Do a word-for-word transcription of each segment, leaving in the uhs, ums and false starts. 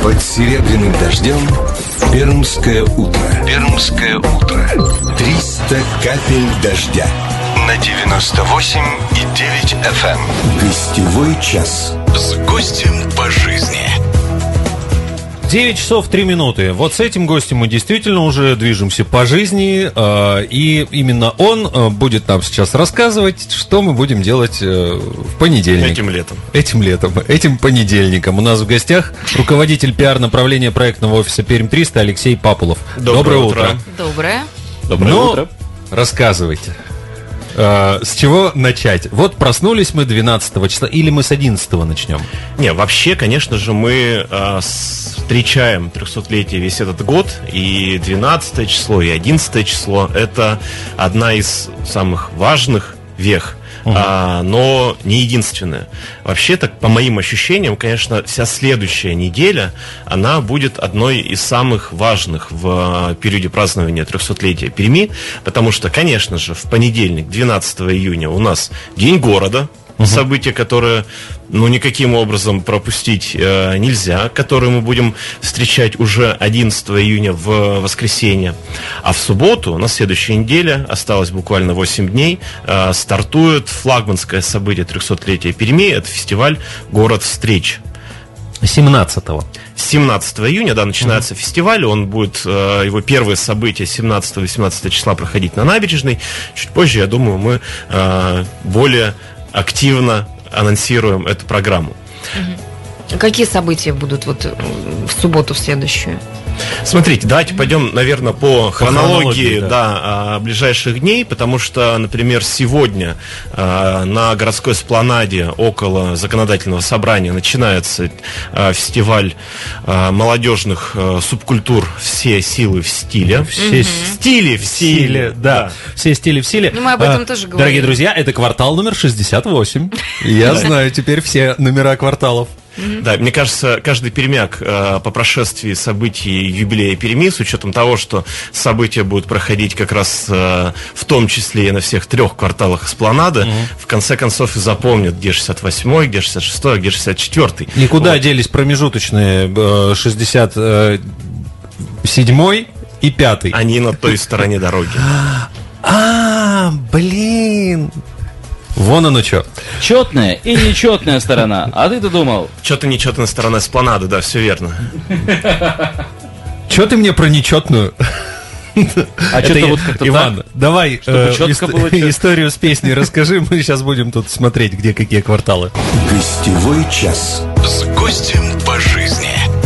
Под серебряным дождем пермское утро. Пермское утро. триста капель дождя. На девяносто восемь и девять эф эм. Гостевой час. С гостем по жизни. девять часов три минуты. Вот с этим гостем мы действительно уже движемся по жизни, э, и именно он э, будет нам сейчас рассказывать, что мы будем делать э, в понедельник. Этим летом. Этим летом, этим понедельником. У нас в гостях руководитель пиар-направления проектного офиса Пермь триста Алексей Папулов. Доброе, Доброе утро. утро. Доброе. Доброе ну, утро. Рассказывайте. С чего начать? Вот проснулись мы двенадцатого числа, или мы с одиннадцатого начнем? Не, вообще, конечно же, мы э, встречаем трехсотлетие весь этот год, и двенадцатое число, и одиннадцатое число – это одна из самых важных вех. Uh-huh. А, но не единственное. Вообще, так, по моим ощущениям, конечно, вся следующая неделя, она будет одной из самых важных в периоде празднования трехсотлетия Перми, потому что, конечно же, в понедельник, двенадцатого июня, у нас День города, uh-huh. событие, которое, ну, никаким образом пропустить э, нельзя, которое мы будем встречать уже одиннадцатого июня в воскресенье. А в субботу, на следующей неделе, осталось буквально восемь дней, э, стартует флагманское событие трехсотлетия Перми, это фестиваль «Город встреч». семнадцатого. семнадцатого июня, да, начинается uh-huh. фестиваль. Он будет, э, его первое событие семнадцатого-восемнадцатого числа проходить на набережной. Чуть позже, я думаю, мы э, более активно анонсируем эту программу. Угу. Какие события будут вот в субботу в следующую? Смотрите, давайте пойдем, наверное, по хронологии, хронологии, да. Да, ближайших дней, потому что, например, сегодня на городской эспланаде около законодательного собрания начинается фестиваль молодежных субкультур «Все силы в стиле». Все угу. стили в силе, да. да. Все стили в силе. Ну, мы об этом а, тоже говорим. Дорогие друзья, это квартал номер шестьдесят восемь. Я знаю теперь все номера кварталов. Mm-hmm. Да, мне кажется, каждый пермяк э, по прошествии событий юбилея Перми, с учетом того, что события будут проходить как раз э, в том числе и на всех трех кварталах эспланады, mm-hmm. в конце концов и запомнят, где шестьдесят восьмой, где шестьдесят шестой, где шестьдесят четвёртый. Никуда вот. Делись промежуточные э, шестьдесят седьмой и пятый. Они на той стороне дороги. А, блин. Вон оно что. Четная и нечетная сторона. А ты-то думал? Что-то нечетная сторона эспланады, да, все верно. Че ты мне про нечетную? А что-то вот как-то Иван, так, давай э, ист- было историю с песней расскажи. Мы сейчас будем тут смотреть, где какие кварталы. Гостевой час. С гостем по жизни.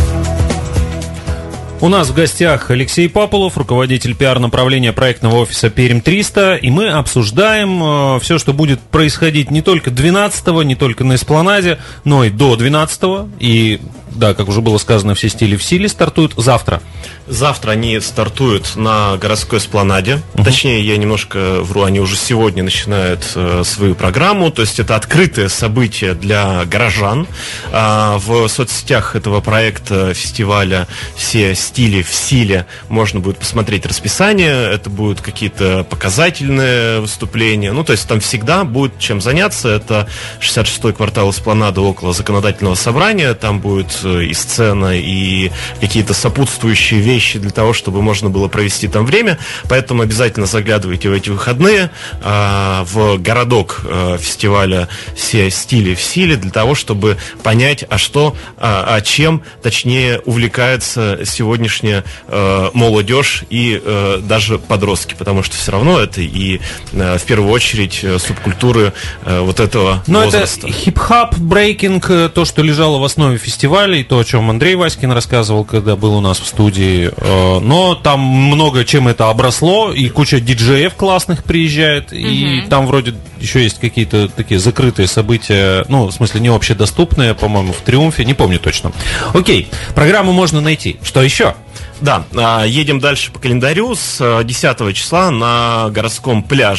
У нас в гостях Алексей Папулов, руководитель пиар-направления проектного офиса Пермь триста, и мы обсуждаем э, все, что будет происходить не только двенадцатого, не только на эспланаде, но и до двенадцатого. И, да, как уже было сказано, все стили в силе стартуют завтра. Завтра они стартуют на городской эспланаде. Uh-huh. Точнее, я немножко вру, они уже сегодня начинают э, свою программу. То есть это открытое событие для горожан. А, в соцсетях этого проекта, фестиваля «Все стили в силе» можно будет посмотреть расписание. Это будут какие-то показательные выступления. Ну, то есть там всегда будет чем заняться. Это шестьдесят шестой квартал эспланады около законодательного собрания. Там будет и сцена, и какие-то сопутствующие вещи для того, чтобы можно было провести там время. Поэтому обязательно заглядывайте в эти выходные э, в городок э, фестиваля «Все стили в силе» для того, чтобы понять, а что, а, а чем, точнее, увлекается сегодняшняя э, молодежь и э, даже подростки, потому что все равно это и э, в первую очередь субкультуры э, вот этого Но возраста. Это хип-хап, брейкинг, то, что лежало в основе фестиваля, и то, о чем Андрей Васькин рассказывал, когда был у нас в студии. Но там много чем это обросло, и куча диджеев классных приезжает, mm-hmm. и там вроде еще есть какие-то такие закрытые события, ну, в смысле, не общедоступные, по-моему, в Триумфе, не помню точно. Окей, программу можно найти. Что еще? Да, едем дальше по календарю. С десятого числа на городском пляже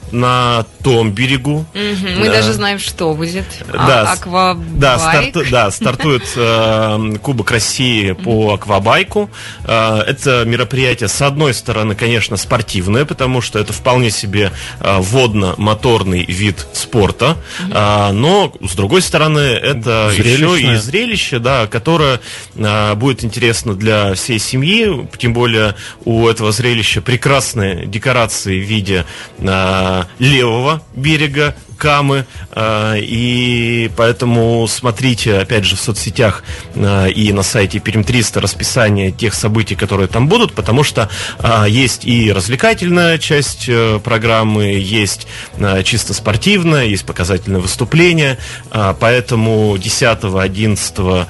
на том берегу. Угу, мы да. даже знаем, что будет. Да, а, аквабайк. Да, старту, да, стартует э, Кубок России по аквабайку. Э, это мероприятие, с одной стороны, конечно, спортивное, потому что это вполне себе э, водно-моторный вид спорта. Э, но, с другой стороны, это еще и зрелище, да, которое э, будет интересно для всей семьи. Тем более у этого зрелища прекрасные декорации в виде э, левого берега Камы, и поэтому смотрите, опять же, в соцсетях и на сайте Пермь триста расписание тех событий, которые там будут, потому что есть и развлекательная часть программы, есть чисто спортивная, есть показательное выступление, поэтому десятого-одиннадцатого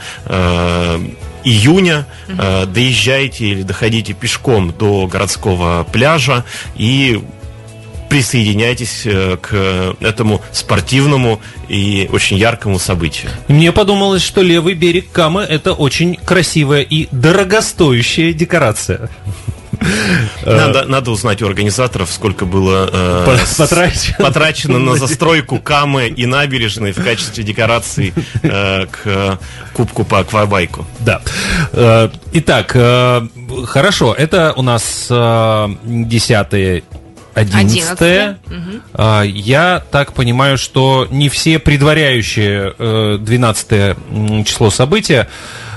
июня mm-hmm. доезжайте или доходите пешком до городского пляжа и присоединяйтесь к этому спортивному и очень яркому событию. Мне подумалось, что левый берег Камы — это очень красивая и дорогостоящая декорация. Надо, надо узнать у организаторов, сколько было э, потрачено. потрачено на застройку Камы и набережной в качестве декораций э, к Кубку по аквабайку. Да. Итак, хорошо, это у нас десятое одиннадцатое. Угу. Я так понимаю, что не все предваряющие двенадцатое число события.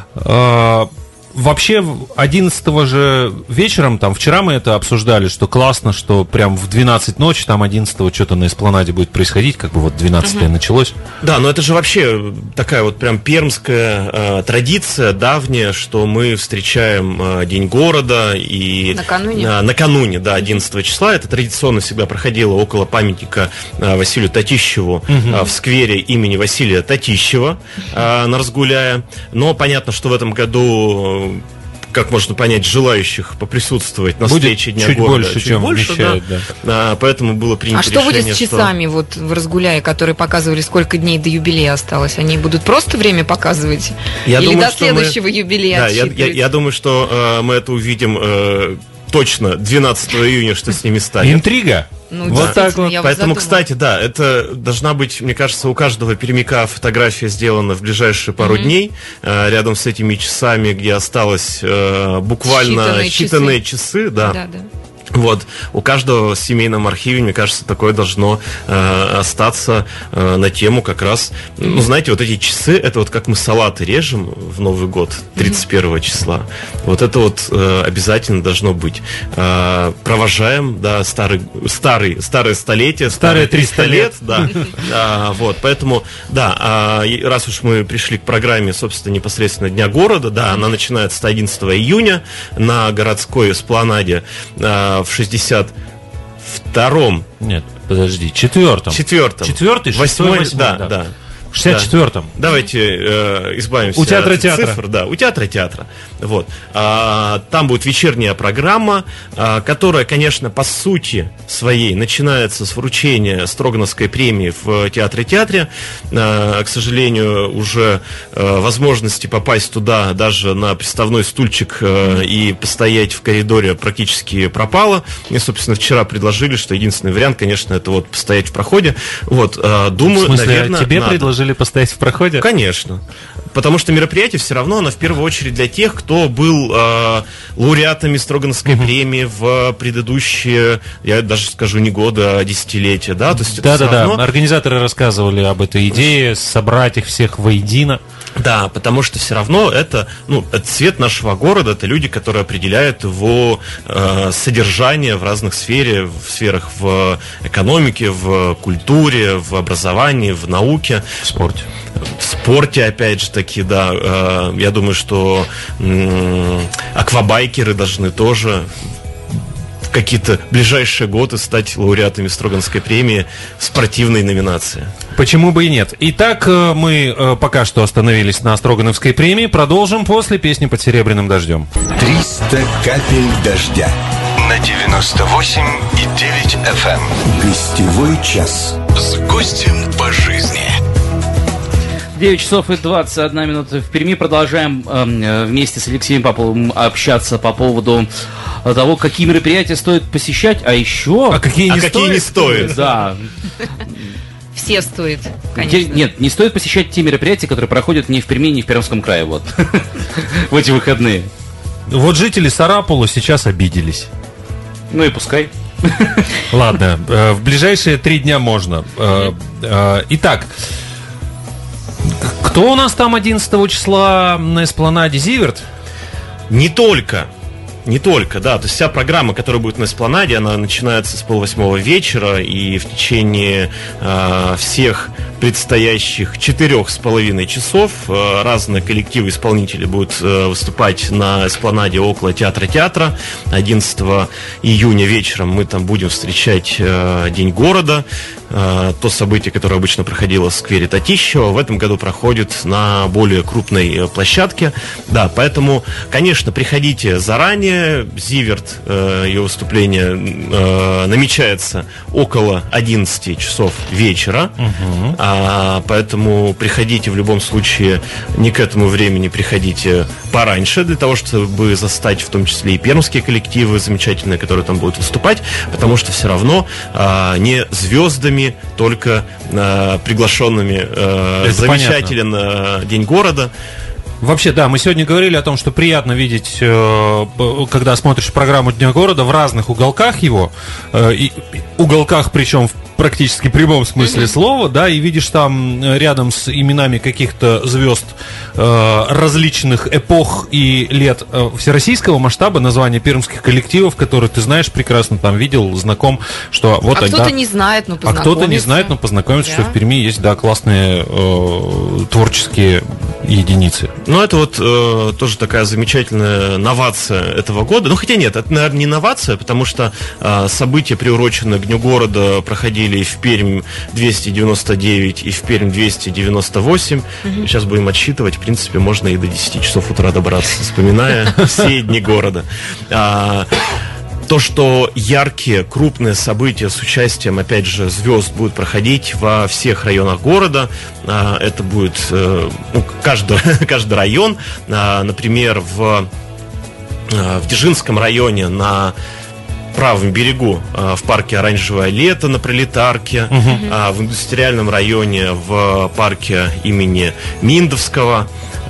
Вообще, одиннадцатого же вечером, там, вчера мы это обсуждали, что классно, что прям в двенадцать ночи, там, одиннадцатого что-то на эспланаде будет происходить, как бы вот двенадцатое uh-huh. началось. Да, но это же вообще такая вот прям пермская э, традиция давняя, что мы встречаем э, День города и... Накануне? Э, накануне, да, одиннадцатого числа. Это традиционно всегда проходило около памятника э, Василию Татищеву uh-huh. э, в сквере имени Василия Татищева э, на Разгуляя. Но понятно, что в этом году... как можно понять, желающих поприсутствовать на будет встрече Дня чуть города больше, чуть чем больше, вещает, да. Да. А, поэтому было принято а что решение, будет с часами что... вот в Разгуляе, которые показывали, сколько дней до юбилея осталось? Они будут просто время показывать? Я Или думаю, до следующего мы... юбилея да, я, я, я думаю, что э, мы это увидим э, точно двенадцатого июня, что с ними станет. Интрига. Ну, вот так вот. Поэтому, задумала. кстати, да, это должна быть, мне кажется, у каждого пермяка фотография сделана в ближайшие пару mm-hmm. дней, э, рядом с этими часами, где осталось э, буквально считанные, считанные часы. часы да. Да, да. Вот, у каждого в семейном архиве, мне кажется, такое должно э, остаться э, на тему как раз, ну, знаете, вот эти часы, это вот как мы салаты режем в Новый год, тридцать первого числа, вот это вот э, обязательно должно быть. Э, провожаем, да, старый, старый, старое столетие, старые триста лет, да, э, вот, поэтому, да, э, раз уж мы пришли к программе, собственно, непосредственно Дня города, да, она начинается одиннадцатого июня на городской эспланаде, э, в шестьдесят втором. Нет, подожди, четвертом. Четвертом. Четвертый, шестой, восьмой. Да, да. да. В шестьдесят четвертом. Да. Давайте э, избавимся у театра от театра. цифр. Да, у театра театра. Вот. А, там будет вечерняя программа, а, которая, конечно, по сути своей начинается с вручения Строгановской премии в театре театре. А, к сожалению, уже а, возможности попасть туда даже на приставной стульчик а, и постоять в коридоре практически пропало. Мне, собственно, вчера предложили, что единственный вариант, конечно, это вот постоять в проходе. Вот, а, думаю, в смысле, наверное, тебе надо. предложили постоять в проходе? Конечно. Потому что мероприятие все равно, оно в первую очередь для тех, кто был э, лауреатами Строгановской mm-hmm. премии в предыдущие, я даже скажу, не годы, а десятилетия. Да, то есть да, да, равно... да. Организаторы рассказывали об этой идее, собрать их всех воедино. Да, потому что все равно это, ну, это цвет нашего города, это люди, которые определяют его э, содержание в разных сфере, в сферах в экономике, в культуре, в образовании, в науке. В спорте. В спорте, опять же таки, да. Э, я думаю, что э, аквабайкеры должны тоже в какие-то ближайшие годы стать лауреатами Строгановской премии в спортивной номинации. Почему бы и нет? Итак, мы пока что остановились на Строгановской премии. Продолжим после песни «Под серебряным дождем». триста капель дождя на девяносто восемь и девять эф эм. Гостевой час с гостем по жизни. девять часов и двадцать одна минута в Перми. Продолжаем э, вместе с Алексеем Поповым общаться по поводу того, какие мероприятия стоит посещать, а еще... А какие не а стоит? какие не стоит. Да. Все стоит, Те- конечно. Нет, не стоит посещать те мероприятия, которые проходят ни в Перми, ни в Пермском крае. Вот. В эти выходные. Вот жители Сарапула сейчас обиделись. Ну и пускай. Ладно, э, в ближайшие три дня можно. Э, э, Итак, кто у нас там одиннадцатого числа на эспланаде? Зиверт? Не только. Не только, да. То есть вся программа, которая будет на эспланаде, она начинается с полвосьмого вечера, и в течение э, всех предстоящих четырех с половиной часов э, разные коллективы исполнителей будут э, выступать на эспланаде около театра театра. одиннадцатого июня вечером мы там будем встречать э, День города. Э, то событие, которое обычно проходило в сквере Татищева, в этом году проходит на более крупной э, площадке. Да, поэтому, конечно, приходите заранее. Зиверт, э, ее выступление э, намечается около одиннадцати часов вечера. Угу. А, поэтому приходите в любом случае, не к этому времени, приходите пораньше, для того, чтобы застать в том числе и пермские коллективы замечательные, которые там будут выступать, потому что все равно а, не звездами, только а, приглашенными а, замечателен а, День города. Вообще, да, мы сегодня говорили о том, что приятно видеть, э, когда смотришь программу Дня города в разных уголках его, э, и, уголках, причем в практически прямом смысле слова, да, и видишь там рядом с именами каких-то звезд э, различных эпох и лет э, всероссийского масштаба названия пермских коллективов, которые ты знаешь прекрасно, там видел, знаком, что вот а тогда... кто-то не знает, но А познакомится. кто-то не знает, но познакомится, Да. что в Перми есть, да, классные э, творческие единицы. Ну, это вот э, тоже такая замечательная новация этого года. Ну, хотя нет, это, наверное, не новация, потому что э, события, приуроченные к Дню города, проходили и в Пермь двести девяносто девять, и в Пермь двести девяносто восемь. Мгм. Сейчас будем отсчитывать. В принципе, можно и до десяти часов утра добраться, вспоминая все дни города. А, То, что яркие, крупные события с участием, опять же, звезд будут проходить во всех районах города. А, Это будет э, ну, каждый, каждый район. А, Например, в, а, в Дзержинском районе на правом берегу а, в парке «Оранжевое лето» на Пролетарке, а, в индустриальном районе в парке имени Миндовского.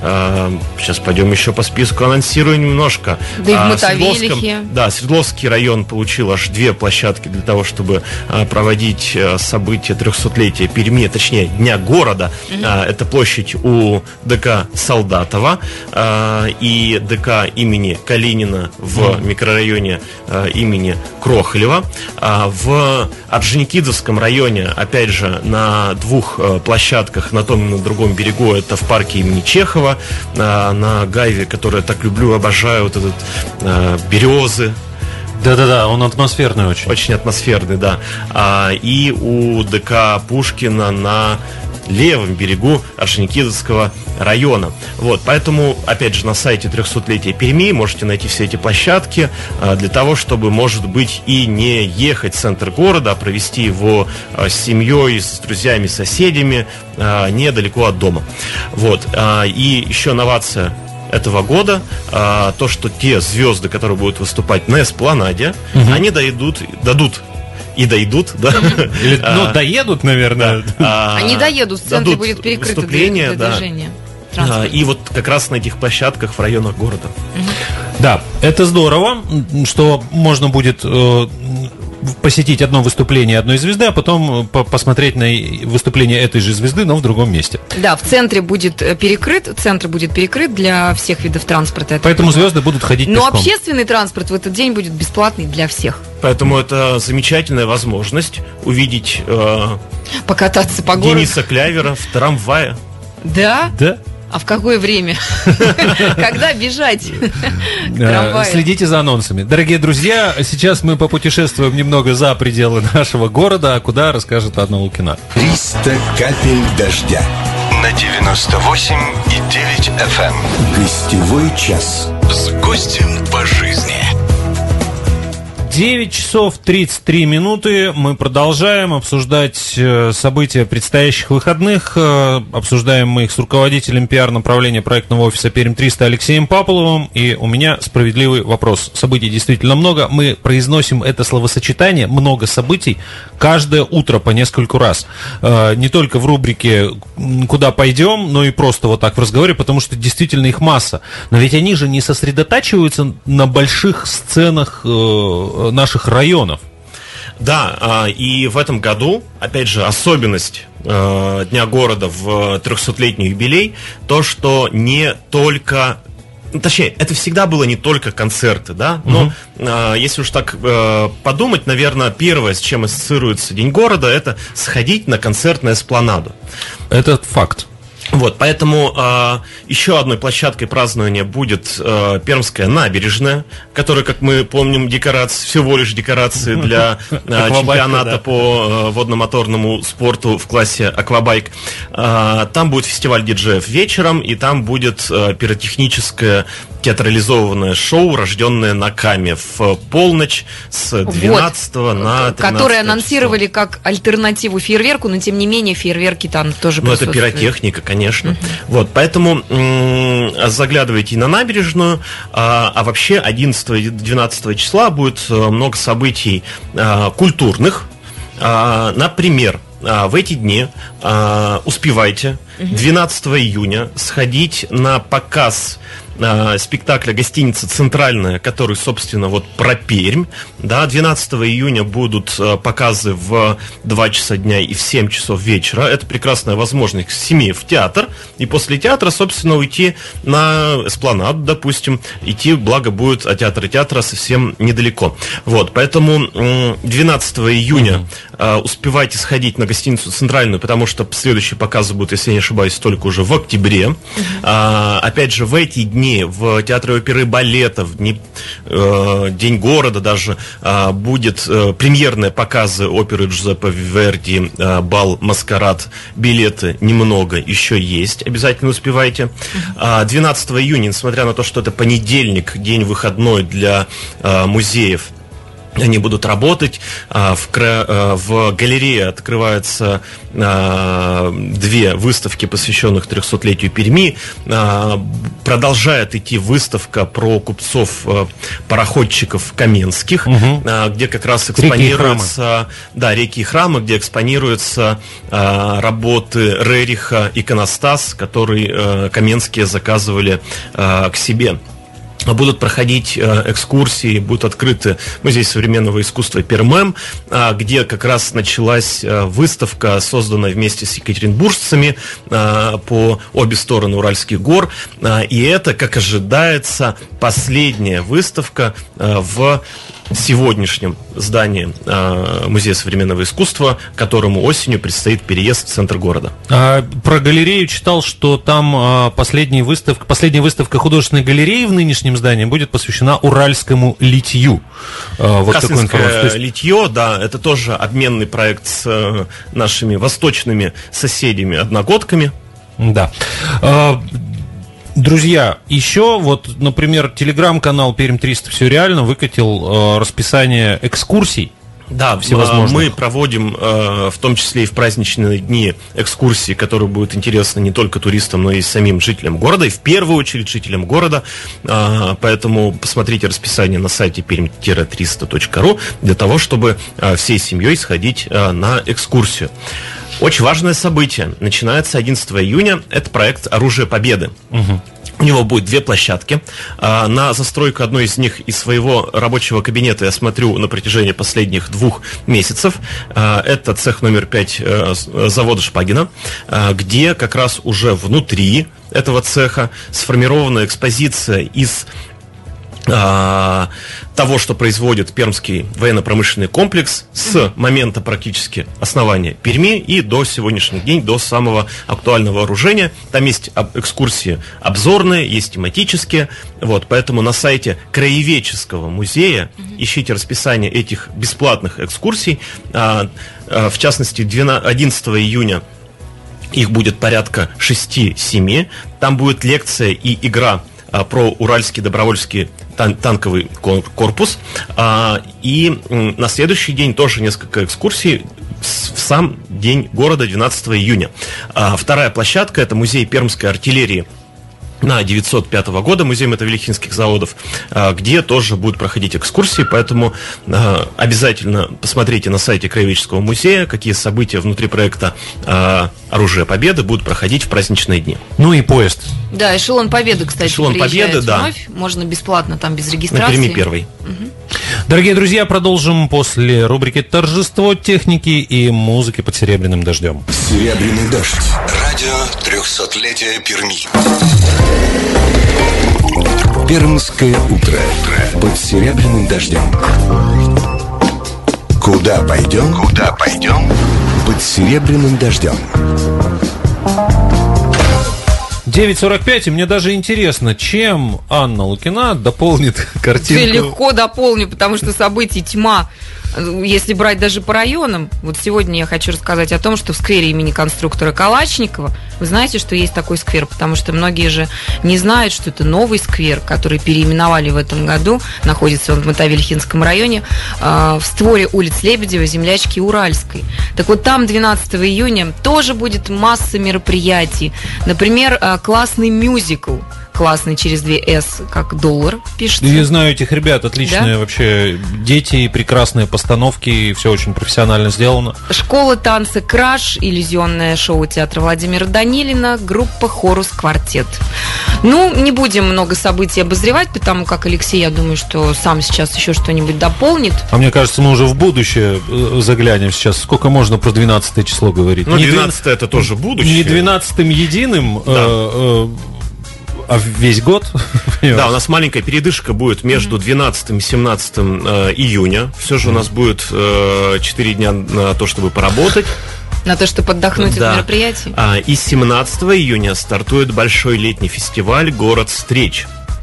А, Сейчас пойдем еще по списку, анонсирую немножко. Да и в А, Мотовилихе. Свердловском- Да, Свердловский район получил аж две площадки для того, чтобы а, проводить а, события трехсотлетия Перми, точнее, Дня города. А, Это площадь у ДК Солдатова а, и ДК имени Калинина в микрорайоне а, имени Крохолева. А, В Орджоникидзевском районе, опять же, на двух а, площадках, на том и на другом берегу, это в парке имени Чехова, а, на Гайве, который я так люблю, обожаю, вот этот а, березы, Да-да-да, он атмосферный очень. очень атмосферный, да. А, И у ДК Пушкина на левом берегу Орджоникидзевского района. Вот, поэтому, опять же, на сайте трехсотлетия Перми можете найти все эти площадки а, для того, чтобы, может быть, и не ехать в центр города, а провести его а, с семьей, с друзьями, с соседями а, недалеко от дома. Вот. а, И еще новация этого года, а, то, что те звезды, которые будут выступать на эспланаде, они дойдут, дадут и дойдут, да. Или, ну, А, доедут, наверное. а, Они доедут, в центре дадут будет перекрыто для, выступление, для да. движения. А, транспорта. И вот как раз на этих площадках в районах города. Да, это здорово, что можно будет э, посетить одно выступление одной звезды, а потом по- посмотреть на и- выступление этой же звезды, но в другом месте. Да, в центре будет э, перекрыт, центр будет перекрыт для всех видов транспорта. это Поэтому здорово. звезды будут ходить Но пешком. общественный транспорт в этот день будет бесплатный для всех. Поэтому это замечательная возможность увидеть э, Покататься по городу. Дениса Клявера в трамвае. Да? Да? А в какое время? Когда бежать? к Э, трамваю? Следите за анонсами. Дорогие друзья, сейчас мы попутешествуем немного за пределы нашего города, а куда расскажет Анна Лукина. триста капель дождя. На девяносто восемь и девять эф эм. Гостевой час. С гостем по жизни. девять часов тридцать три минуты. Мы продолжаем обсуждать события предстоящих выходных. Обсуждаем мы их с руководителем пиар-направления проектного офиса Пермь триста Алексеем Папуловым. И у меня справедливый вопрос. Событий действительно много. Мы произносим это словосочетание «много событий» каждое утро по нескольку раз. Не только в рубрике «Куда пойдем», но и просто вот так в разговоре, потому что действительно их масса. Но ведь они же не сосредотачиваются на больших сценах наших районов. Да, и в этом году, опять же, особенность Дня города в трехсотлетний юбилей, то, что не только... Точнее, это всегда было не только концерты, да, но uh-huh. э, если уж так э, подумать, наверное, первое, с чем ассоциируется День города, это сходить на концерт на эспланаду. Это факт. Вот, поэтому э, еще одной площадкой празднования будет э, Пермская набережная, которая, как мы помним, декорации, всего лишь декорации для э, чемпионата по э, водно-моторному спорту в классе аквабайк. Э, там будет фестиваль диджеев вечером, и там будет э, пиротехническое театрализованное шоу, рожденное на Каме, в полночь с двенадцатого вот. на тринадцатое Которое анонсировали число. Как альтернативу фейерверку, но тем не менее фейерверки там тоже ну, присутствуют. Ну, это пиротехника, конечно. Uh-huh. Вот, поэтому м- заглядывайте на набережную, а, а вообще одиннадцатого-двенадцатого числа будет много событий а, культурных. А, например, а, в эти дни а, успевайте двенадцатого июня сходить на показ спектакля гостиницы «Центральная», который, собственно, вот про Пермь. Да, двенадцатого июня будут показы в два часа дня и в семь часов вечера. Это прекрасная возможность к семи в театр. И после театра, собственно, уйти на эспланаду, допустим. Идти, благо, будет от театра театра совсем недалеко. Вот, поэтому двенадцатого июня uh-huh. успевайте сходить на гостиницу «Центральную», потому что следующие показы будут, если я не ошибаюсь, только уже в октябре. Uh-huh. А, опять же, в эти дни в Театре оперы и балета, в дни, э, День города даже, э, будет э, премьерные показы оперы Джузеппе Верди, э, бал «Маскарад». Билеты немного еще есть, обязательно успевайте. А двенадцатого июня, несмотря на то, что это понедельник, день выходной для э, музеев, они будут работать. В, в галерее открываются две выставки, посвященных трехсотлетию Перми. Продолжает идти выставка про купцов-пароходчиков каменских, угу. где как раз экспонируются реки да, реки и храмы, где экспонируются работы Рериха «Иконостас», который каменские заказывали к себе. Будут проходить э, экскурсии, будут открыты музей современного искусства Пермэм, э, где как раз началась э, выставка, созданная вместе с екатеринбуржцами э, по обе стороны Уральских гор. Э, и это, как ожидается, последняя выставка э, в сегодняшнем здании э, Музея современного искусства, которому осенью предстоит переезд в центр города. А, про галерею читал, что там а, последняя выставка, последняя выставка художественной галереи в нынешнем здании будет посвящена уральскому литью. А, вот Кассинское есть... литье, да, это тоже обменный проект с э, нашими восточными соседями-одногодками. Да. А, друзья, еще вот, например, телеграм-канал Пермь триста «Все реально» выкатил э, расписание экскурсий. Да, мы проводим, э, в том числе и в праздничные дни, экскурсии, которые будут интересны не только туристам, но и самим жителям города, и в первую очередь жителям города. Э, поэтому посмотрите расписание на сайте пермь триста точка ру для того, чтобы э, всей семьей сходить э, на экскурсию. Очень важное событие. Начинается одиннадцатого июня. Это проект «Оружие Победы». Угу. У него будет две площадки. На застройку одной из них из своего рабочего кабинета я смотрю на протяжении последних двух месяцев. Это цех номер пять завода Шпагина, где как раз уже внутри этого цеха сформирована экспозиция из того, что производит Пермский военно-промышленный комплекс с момента практически основания Перми и до сегодняшних дней, до самого актуального вооружения. Там есть экскурсии обзорные, есть тематические. Вот, поэтому на сайте Краеведческого музея ищите расписание этих бесплатных экскурсий. В частности, одиннадцатого июня их будет порядка шесть-семь. Там будет лекция и игра а, про Уральский добровольский тан- танковый корпус. А, и м, на следующий день тоже несколько экскурсий в сам день города, двенадцатого июня. А, вторая площадка — это музей пермской артиллерии на девятьсот пятого года, музей Мотовилихинских заводов, где тоже будут проходить экскурсии, поэтому обязательно посмотрите на сайте Краеведческого музея, какие события внутри проекта «Оружие Победы» будут проходить в праздничные дни. Ну и поезд. Да, эшелон Победы, кстати, Эшелон приезжает Победы, да. вновь. Можно бесплатно, там без На регистрации. Перми первый. Дорогие друзья, продолжим после рубрики «Торжество техники и музыки под серебряным дождем». Серебряный дождь. Радио трехсотлетия Перми. Пермское утро. Под серебряным дождем. Куда пойдем? Куда пойдем? Под серебряным дождем. девять сорок пять, и мне даже интересно, чем Анна Лукина дополнит картинку. Ты легко дополню, потому что событий тьма. Если брать даже по районам, вот сегодня я хочу рассказать о том, что в сквере имени конструктора Калашникова, вы знаете, что есть такой сквер, потому что многие же не знают, что это новый сквер, который переименовали в этом году, находится он в Мотовилихинском районе, в створе улиц Лебедева, Землячки, Уральской. Так вот там двенадцатого июня тоже будет масса мероприятий. Например, классный мюзикл. Классный через две эс, как доллар пишется. Я знаю этих ребят, отличные Да? вообще дети, прекрасные постановки, все очень профессионально сделано. Школа танца «Краш», иллюзионное шоу театра Владимира Данилина, группа «Хорус Квартет». Ну, не будем много событий обозревать, потому как Алексей, я думаю, что сам сейчас еще что-нибудь дополнит. А мне кажется, мы уже в будущее э, заглянем сейчас. Сколько можно про двенадцатое число говорить? Ну, Не двенадцатое это тоже будущее. Не двенадцатым единым, Да. э, э, а весь год. Да, у нас маленькая передышка будет между двенадцатым и семнадцатым э, июня. Все же у нас будет э, четыре дня на то, чтобы поработать. На то, чтобы отдохнуть Да. от мероприятий. А, и семнадцатого июня стартует большой летний фестиваль «Город встреч».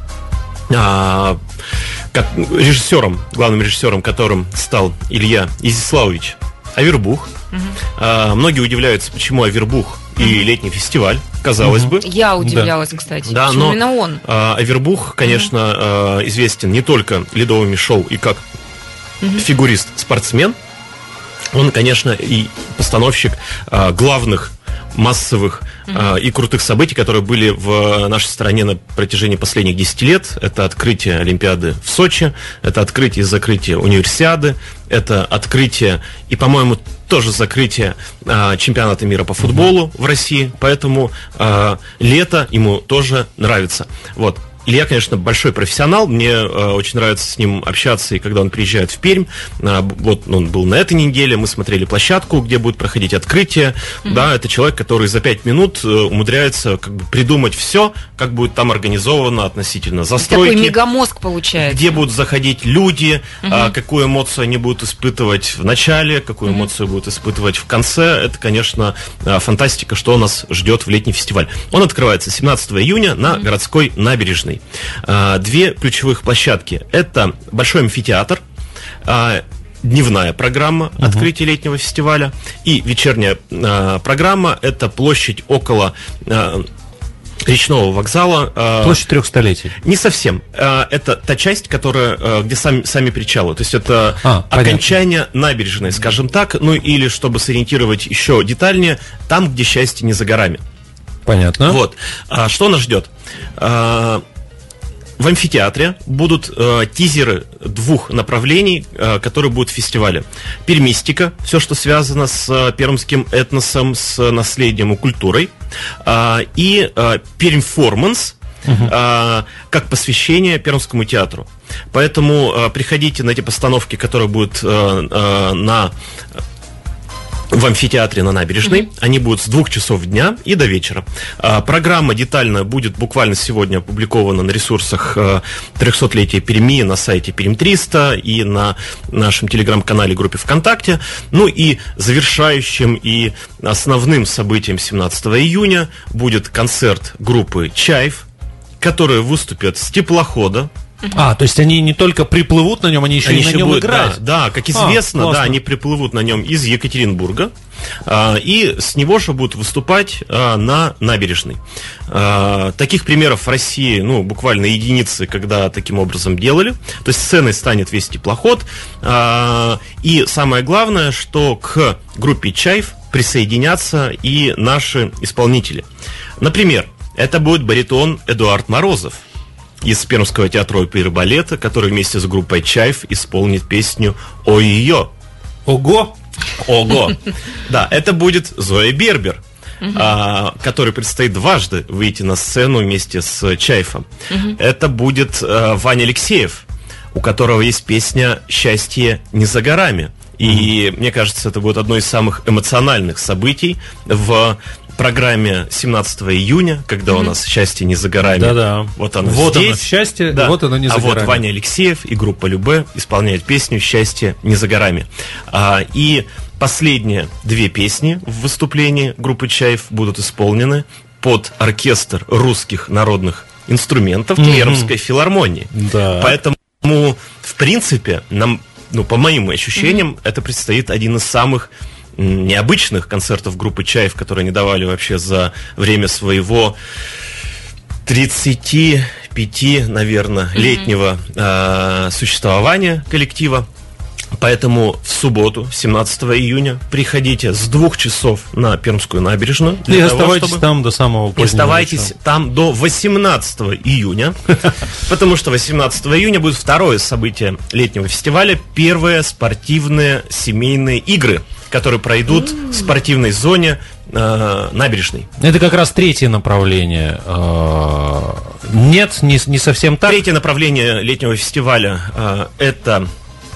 А, как, режиссером, главным режиссером которым стал Илья Изяславович Авербух. А, многие удивляются, почему Авербух и летний фестиваль, казалось бы. Я удивлялась, кстати. Да, Почему но именно он? а, Авербух, конечно, а, известен не только ледовыми шоу и как фигурист-спортсмен. Он, конечно, и постановщик а, главных массовых а, и крутых событий, которые были в нашей стране на протяжении последних десяти лет. Это открытие Олимпиады в Сочи, это открытие и закрытие Универсиады, это открытие и, по-моему, тоже закрытие а, чемпионата мира по футболу в России. Поэтому а, лето ему тоже нравится. Вот. Илья, конечно, большой профессионал, мне э, очень нравится с ним общаться, и когда он приезжает в Пермь, э, вот он был на этой неделе, мы смотрели площадку, где будет проходить открытие, mm-hmm. да, это человек, который за пять минут э, умудряется как бы придумать все, как будет там организовано относительно застройки. Такой мегамозг получается. Где будут заходить люди, Mm-hmm. э, какую эмоцию они будут испытывать в начале, какую mm-hmm. эмоцию будут испытывать в конце. Это, конечно, э, фантастика, что нас ждет в летний фестиваль. Он открывается семнадцатого июня на mm-hmm. городской набережной. Две ключевых площадки. Это большой амфитеатр, дневная программа uh-huh. открытия летнего фестиваля, и вечерняя программа. Это площадь около речного вокзала. Площадь трех столетий. Не совсем. Это та часть, которая, где сами, сами причалы. То есть это а, окончание понятно. набережной, скажем так. Ну или, чтобы сориентировать еще детальнее, там, где счастье не за горами. Понятно. Вот. Что нас ждет? В амфитеатре будут э, тизеры двух направлений, э, которые будут в фестивале. Пермистика, все, что связано с э, пермским этносом, с наследием и культурой. Э, и э, пермформанс, uh-huh. э, как посвящение Пермскому театру. Поэтому э, приходите на эти постановки, которые будут э, э, на... в амфитеатре на набережной. Mm-hmm. Они будут с двух часов дня и до вечера. А, программа детально будет буквально сегодня опубликована на ресурсах а, трехсотлетия Перми, на сайте Пермь триста и на нашем телеграм-канале, группе ВКонтакте. Ну и завершающим и основным событием семнадцатого июня будет концерт группы «Чайф», которые выступят с теплохода А, то есть они не только приплывут на нем, они еще Они и на еще нем будут, играть. Да, да, как А, известно, классно. да, они приплывут на нем из Екатеринбурга, а, и с него же будут выступать а, на набережной. А, таких примеров в России, ну, буквально единицы, когда таким образом делали. То есть сценой станет весь теплоход. А, и самое главное, что к группе «Чайф» присоединятся и наши исполнители. Например, это будет баритон Эдуард Морозов из Пермского театра оперы и балета, который вместе с группой «Чайф» исполнит песню «Ой-ё». Ого! Ого! Да, это будет Зоя Бербер, а, которой предстоит дважды выйти на сцену вместе с «Чайфом». Это будет а, Ваня Алексеев, у которого есть песня «Счастье не за горами». И мне кажется, это будет одно из самых эмоциональных событий в программе семнадцатого июня, когда mm-hmm. у нас «Счастье не за горами». Да-да. Вот оно вот здесь. оно счастье, Да. вот оно не за а горами. вот Ваня Алексеев и группа «Любэ» исполняют песню «Счастье не за горами». А, и последние две песни в выступлении группы «Чайф» будут исполнены под оркестр русских народных инструментов mm-hmm. Пермской филармонии. Да. Поэтому, в принципе, нам, ну, по моим ощущениям, mm-hmm. это предстоит один из самых необычных концертов группы «Чайф», которые они давали вообще за время своего тридцати пяти, наверное, mm-hmm. летнего э, существования коллектива. Поэтому в субботу, семнадцатого июня, приходите с двух часов на Пермскую набережную. И оставайтесь чтобы... там до самого позднего. И оставайтесь вечера. Там до восемнадцатого июня, потому что восемнадцатого июня будет второе событие летнего фестиваля, первые спортивные семейные игры, которые пройдут в спортивной зоне э, набережной. Это как раз третье направление. Нет, не, не совсем так. Третье направление летнего фестиваля э, это...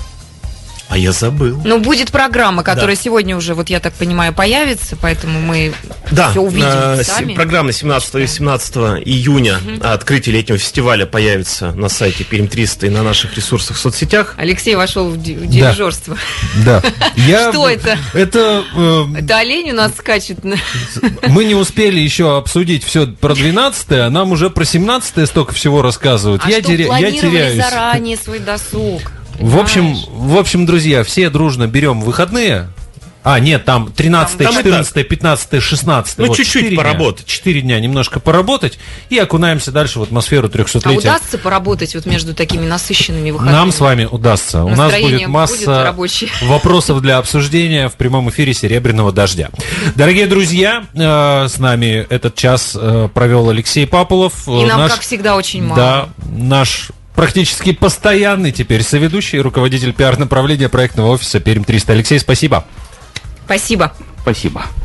А я забыл. Ну, будет программа, которая да. сегодня уже, вот я так понимаю, появится, поэтому мы да. все увидим э, сами. Программа семнадцатого и семнадцатого июня угу. открытие летнего фестиваля появится на сайте Пермь триста и на наших ресурсах в соцсетях. Алексей вошел в дирижерство. Да. Что это? Это... Это олень у нас скачет. Мы не успели еще обсудить все про двенадцатое, а нам уже про семнадцатое столько всего рассказывают. А я что, теря... планировали я теряюсь. заранее свой досуг? В общем, в общем, друзья, все дружно берем выходные. А, нет, там тринадцатое, четырнадцатое, пятнадцатое, шестнадцатое. Ну, вот, чуть-чуть поработать. Четыре дня немножко поработать и окунаемся дальше в атмосферу трехсотлетия. А удастся поработать вот между такими насыщенными выходными? Нам с вами удастся. У нас будет масса будет вопросов для обсуждения в прямом эфире «Серебряного дождя». Дорогие друзья, э, с нами этот час э, провел Алексей Папулов. И нам, наш, как всегда, очень мало. Да, наш... практически постоянный теперь соведущий, руководитель пиар-направления проектного офиса Пермь триста. Алексей, спасибо. Спасибо. Спасибо.